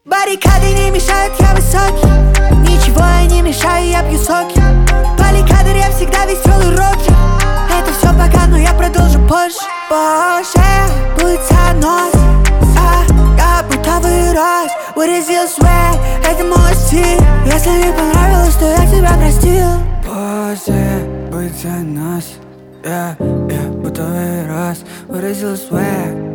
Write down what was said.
Баррикады не мешают, я высокий. Ничего я не мешаю, я пью соки. Баррикады, я всегда веселый рокер. Это все пока, но я продолжу позже. Позже будет занос, я будто вырос. Выразил свой, это мой стиль. Если не понравилось, то я тебя простил. Позже будет занос, я будто вырос. Выразил свой.